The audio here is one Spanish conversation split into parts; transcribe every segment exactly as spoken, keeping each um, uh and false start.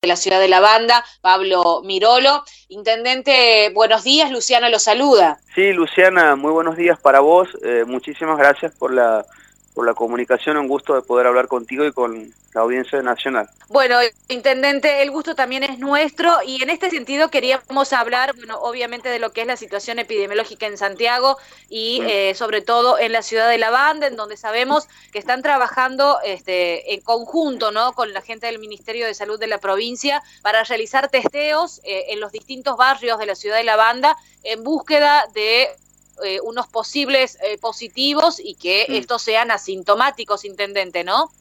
de la ciudad de La Banda, Pablo Mirolo. Intendente, buenos días, Luciana lo saluda. Sí, Luciana, muy buenos días para vos. Eh, muchísimas gracias por la, por la comunicación. Un gusto de poder hablar contigo y con la audiencia nacional. Bueno, intendente, el gusto también es nuestro y en este sentido queríamos hablar, bueno, obviamente de lo que es la situación epidemiológica en Santiago y Mm. eh, sobre todo en la ciudad de La Banda, en donde sabemos que están trabajando este, en conjunto, ¿no?, con la gente del Ministerio de Salud de la provincia para realizar testeos eh, en los distintos barrios de la ciudad de La Banda en búsqueda de eh, unos posibles eh, positivos y que Mm. estos sean asintomáticos, intendente, ¿no?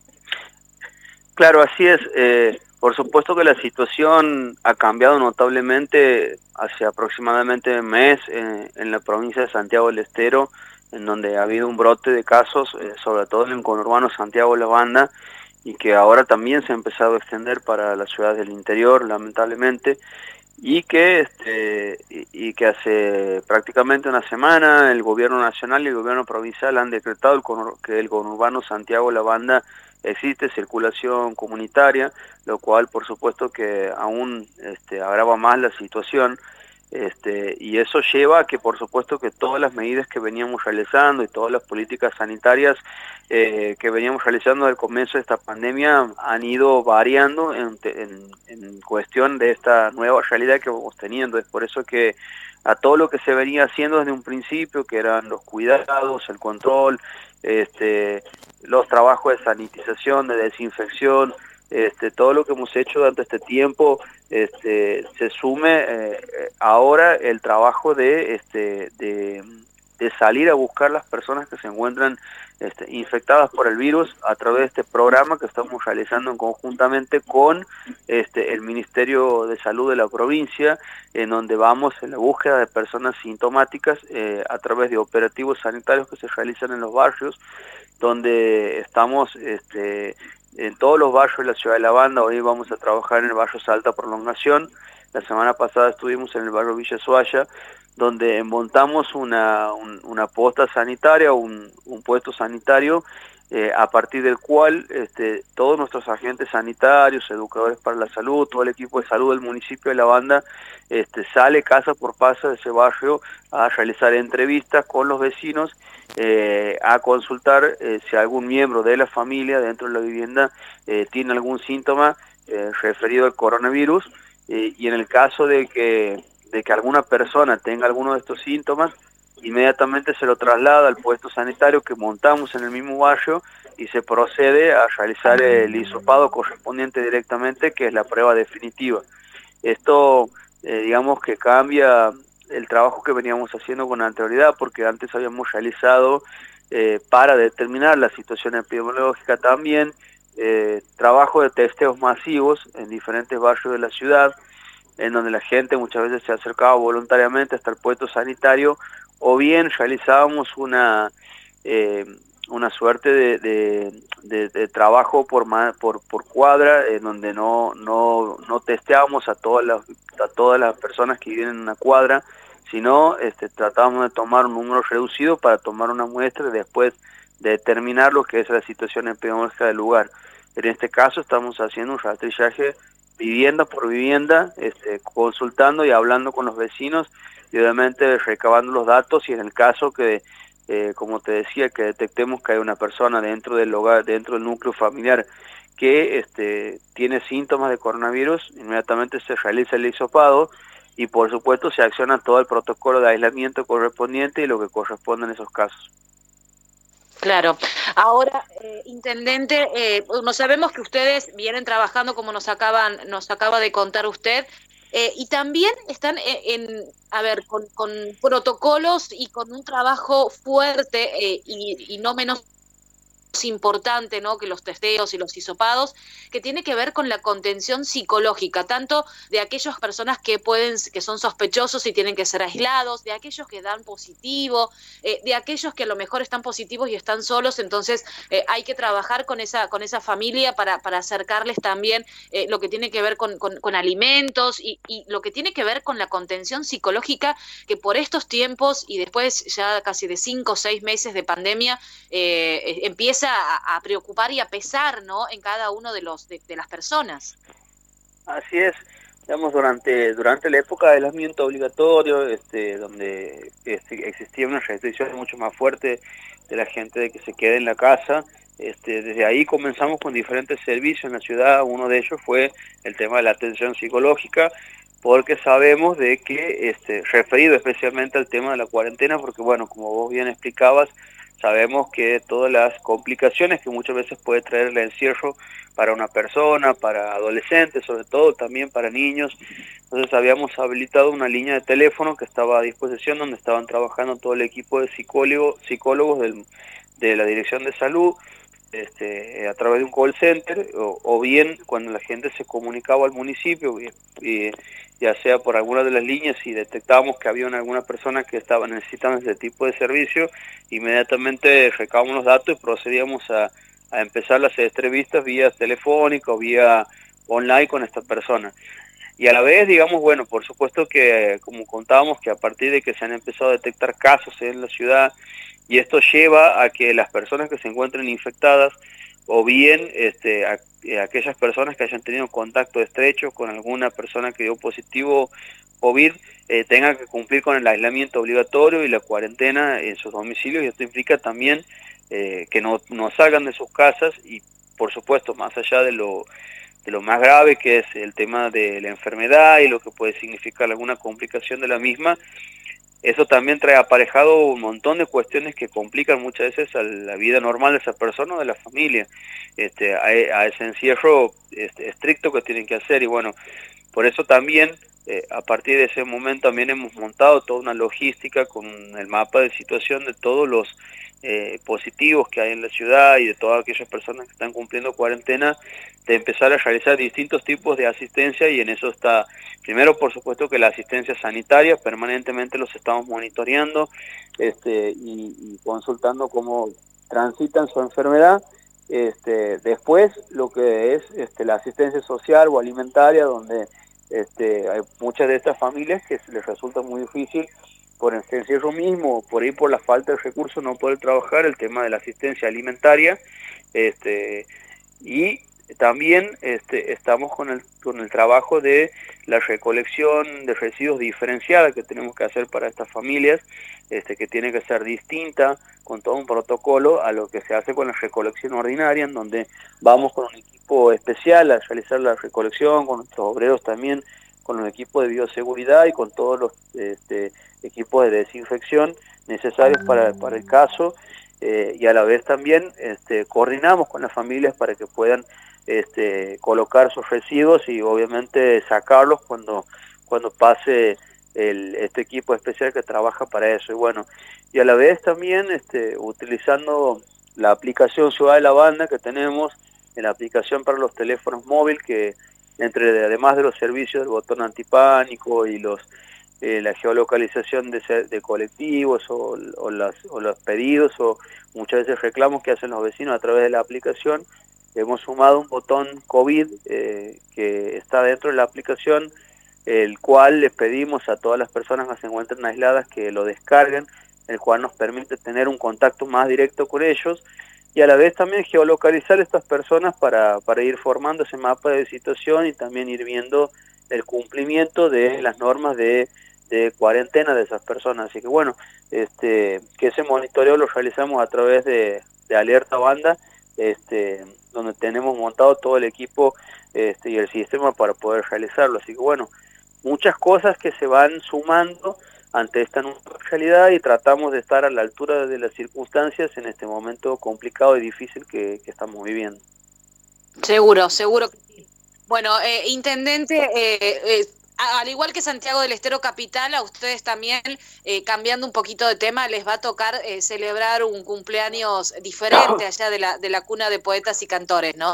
Claro, así es. Eh, por supuesto que la situación ha cambiado notablemente hace aproximadamente un mes eh, en la provincia de Santiago del Estero, en donde ha habido un brote de casos, eh, sobre todo en el conurbano Santiago de la Banda, y que ahora también se ha empezado a extender para las ciudades del interior, lamentablemente, y que este, y, y que hace prácticamente una semana el gobierno nacional y el gobierno provincial han decretado el conur, que el conurbano Santiago de la Banda existe circulación comunitaria, lo cual por supuesto que aún este, agrava más la situación. Este, y eso lleva a que por supuesto que todas las medidas que veníamos realizando y todas las políticas sanitarias eh, que veníamos realizando al comienzo de esta pandemia han ido variando en, en, en cuestión de esta nueva realidad que vamos teniendo. Es por eso que a todo lo que se venía haciendo desde un principio, que eran los cuidados, el control, este, los trabajos de sanitización, de desinfección, este, todo lo que hemos hecho durante este tiempo, este, se sume eh, ahora el trabajo de, este, de, de salir a buscar las personas que se encuentran este, infectadas por el virus a través de este programa que estamos realizando en conjuntamente con este, el Ministerio de Salud de la provincia, en donde vamos en la búsqueda de personas sintomáticas eh, a través de operativos sanitarios que se realizan en los barrios, donde estamos este, en todos los barrios de la ciudad de La Banda. Hoy vamos a trabajar en el barrio Salta Prolongación. La semana pasada estuvimos en el barrio Villa Suaya, donde montamos una, un, una posta sanitaria, un, un puesto sanitario, eh, a partir del cual este, todos nuestros agentes sanitarios, educadores para la salud, todo el equipo de salud del municipio de La Banda, este, sale casa por casa de ese barrio a realizar entrevistas con los vecinos, eh, a consultar eh, si algún miembro de la familia dentro de la vivienda eh, tiene algún síntoma eh, referido al coronavirus, eh, y en el caso de que de que alguna persona tenga alguno de estos síntomas, inmediatamente se lo traslada al puesto sanitario que montamos en el mismo barrio y se procede a realizar el hisopado correspondiente directamente, que es la prueba definitiva. Esto, eh, digamos que cambia el trabajo que veníamos haciendo con anterioridad, porque antes habíamos realizado, eh, para determinar la situación epidemiológica también, eh, trabajo de testeos masivos en diferentes barrios de la ciudad, en donde la gente muchas veces se acercaba voluntariamente hasta el puesto sanitario, o bien realizábamos una eh, una suerte de, de, de, de trabajo por, por, por cuadra, en donde no, no, no testeábamos a todas las, a todas las personas que viven en una cuadra, sino este, tratábamos de tomar un número reducido para tomar una muestra y después de determinar lo que es la situación epidemiológica del lugar. En este caso estamos haciendo un rastrillaje vivienda por vivienda, este, consultando y hablando con los vecinos y obviamente recabando los datos, y en el caso que, eh, como te decía, que detectemos que hay una persona dentro del hogar, dentro del núcleo familiar que este, tiene síntomas de coronavirus, inmediatamente se realiza el hisopado y por supuesto se acciona todo el protocolo de aislamiento correspondiente y lo que corresponde en esos casos. Claro. Ahora, eh, intendente, eh, no sabemos que ustedes vienen trabajando como nos acaban, nos acaba de contar usted, eh, y también están en, en a ver, con, con protocolos y con un trabajo fuerte eh, y, y no menos importante, ¿no?, que los testeos y los hisopados, que tiene que ver con la contención psicológica, tanto de aquellas personas que pueden, que son sospechosos y tienen que ser aislados, de aquellos que dan positivo, eh, de aquellos que a lo mejor están positivos y están solos, entonces eh, hay que trabajar con esa, con esa familia para, para acercarles también eh, lo que tiene que ver con, con, con alimentos y, y lo que tiene que ver con la contención psicológica, que por estos tiempos y después ya casi de cinco o seis meses de pandemia eh, empieza A, a preocupar y a pesar, ¿no?, en cada uno de los de, de las personas. Así es, digamos, durante durante la época del aislamiento obligatorio, este, donde este, existía una restricción mucho más fuerte de la gente de que se quede en la casa, este, desde ahí comenzamos con diferentes servicios en la ciudad. Uno de ellos fue el tema de la atención psicológica, porque sabemos de que, este, referido especialmente al tema de la cuarentena, porque bueno, como vos bien explicabas, sabemos que todas las complicaciones que muchas veces puede traer el encierro para una persona, para adolescentes, sobre todo también para niños. Entonces habíamos habilitado una línea de teléfono que estaba a disposición, donde estaban trabajando todo el equipo de psicólogo, psicólogos del, de la Dirección de Salud, este, a través de un call center, o, o bien cuando la gente se comunicaba al municipio, y, y, ya sea por alguna de las líneas, y detectábamos que había alguna persona que estaba necesitando ese tipo de servicio, inmediatamente recabamos los datos y procedíamos a, a empezar las entrevistas vía telefónica o vía online con esta persona. Y a la vez, digamos, bueno, por supuesto que, como contábamos, que a partir de que se han empezado a detectar casos en la ciudad, y esto lleva a que las personas que se encuentren infectadas, o bien este, a, a aquellas personas que hayan tenido contacto estrecho con alguna persona que dio positivo COVID, eh, tengan que cumplir con el aislamiento obligatorio y la cuarentena en sus domicilios, y esto implica también eh, que no, no salgan de sus casas, y por supuesto, más allá de lo de lo más grave, que es el tema de la enfermedad y lo que puede significar alguna complicación de la misma, eso también trae aparejado un montón de cuestiones que complican muchas veces a la vida normal de esa persona o de la familia, este, a, a ese encierro este, estricto que tienen que hacer. Y bueno, por eso también, eh, a partir de ese momento también hemos montado toda una logística con el mapa de situación de todos los eh, positivos que hay en la ciudad y de todas aquellas personas que están cumpliendo cuarentena, de empezar a realizar distintos tipos de asistencia. Y en eso está, primero por supuesto que la asistencia sanitaria, permanentemente los estamos monitoreando este, y, y consultando cómo transitan su enfermedad. Este, después lo que es este, la asistencia social o alimentaria, donde este, hay muchas de estas familias que les resulta muy difícil por el encierro mismo, por ahí por la falta de recursos, no poder trabajar el tema de la asistencia alimentaria. Este, y también este, estamos con el, con el trabajo de la recolección de residuos diferenciada que tenemos que hacer para estas familias, este, que tiene que ser distinta, con todo un protocolo a lo que se hace con la recolección ordinaria, en donde vamos con un equipo especial a realizar la recolección, con nuestros obreros también, con los equipos de bioseguridad y con todos los este, equipos de desinfección necesarios para, para el caso. Eh, y a la vez también este, coordinamos con las familias para que puedan este, colocar sus residuos y obviamente sacarlos cuando, cuando pase el, este equipo especial que trabaja para eso. Y bueno, y a la vez también este, utilizando la aplicación Ciudad de la Banda que tenemos, en la aplicación para los teléfonos móviles, que entre además de los servicios del botón antipánico y los eh, la geolocalización de, de colectivos o, o, las, o los pedidos o muchas veces reclamos que hacen los vecinos a través de la aplicación, hemos sumado un botón COVID eh, que está dentro de la aplicación, el cual les pedimos a todas las personas que se encuentran aisladas que lo descarguen, el cual nos permite tener un contacto más directo con ellos y a la vez también geolocalizar a estas personas para, para ir formando ese mapa de situación y también ir viendo el cumplimiento de las normas de, de cuarentena de esas personas. Así que bueno, este, que ese monitoreo lo realizamos a través de, de Alerta Banda, este, donde tenemos montado todo el equipo este, y el sistema para poder realizarlo. Así que bueno, muchas cosas que se van sumando ante esta nueva realidad y tratamos de estar a la altura de las circunstancias en este momento complicado y difícil que, que estamos viviendo. Seguro, seguro que sí. Bueno, eh, intendente, eh, eh, al igual que Santiago del Estero Capital, a ustedes también, eh, cambiando un poquito de tema, les va a tocar eh, celebrar un cumpleaños diferente allá de la, de la cuna de poetas y cantores, ¿no?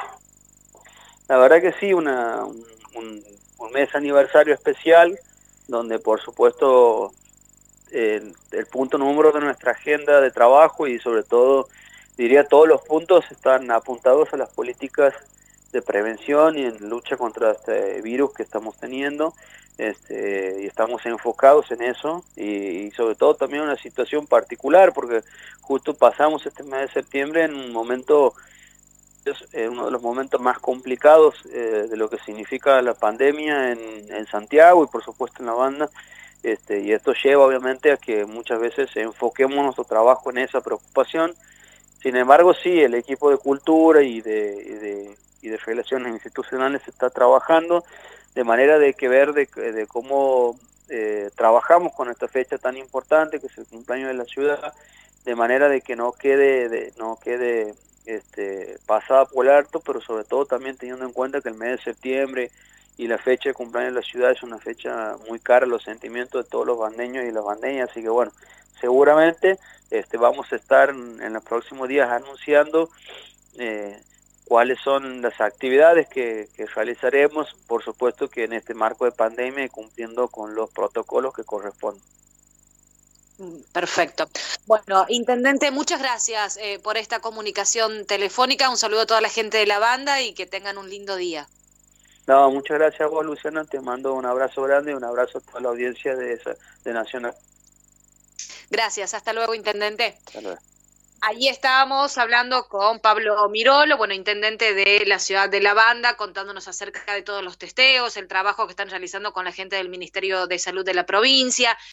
La verdad que sí, una, un, un, un mes aniversario especial, donde por supuesto el, el punto número de nuestra agenda de trabajo y sobre todo, diría, todos los puntos están apuntados a las políticas de prevención y en lucha contra este virus que estamos teniendo, este, y estamos enfocados en eso y, y sobre todo también una situación particular porque justo pasamos este mes de septiembre en un momento es eh, uno de los momentos más complicados eh, de lo que significa la pandemia en, en Santiago y por supuesto en la banda, este, y esto lleva obviamente a que muchas veces enfoquemos nuestro trabajo en esa preocupación. Sin embargo, sí, el equipo de cultura y de, y de, y de relaciones institucionales está trabajando de manera de que ver de, de cómo eh, trabajamos con esta fecha tan importante que es el cumpleaños de la ciudad, de manera de que no quede, de, no quede este, pasada por alto, pero sobre todo también teniendo en cuenta que el mes de septiembre y la fecha de cumpleaños de la ciudad es una fecha muy cara a los sentimientos de todos los bandeños y las bandeñas, así que bueno, seguramente este, vamos a estar en, en los próximos días anunciando eh, cuáles son las actividades que, que realizaremos, por supuesto que en este marco de pandemia y cumpliendo con los protocolos que corresponden. Perfecto. Bueno, intendente, muchas gracias eh, por esta comunicación telefónica. Un saludo a toda la gente de la banda y que tengan un lindo día. No, muchas gracias a vos, Luciana. Te mando un abrazo grande y un abrazo a toda la audiencia de, esa, de Nacional. Gracias. Hasta luego, intendente. Hasta luego. Allí estábamos hablando con Pablo Mirolo, bueno, intendente de la ciudad de La Banda, contándonos acerca de todos los testeos, el trabajo que están realizando con la gente del Ministerio de Salud de la provincia.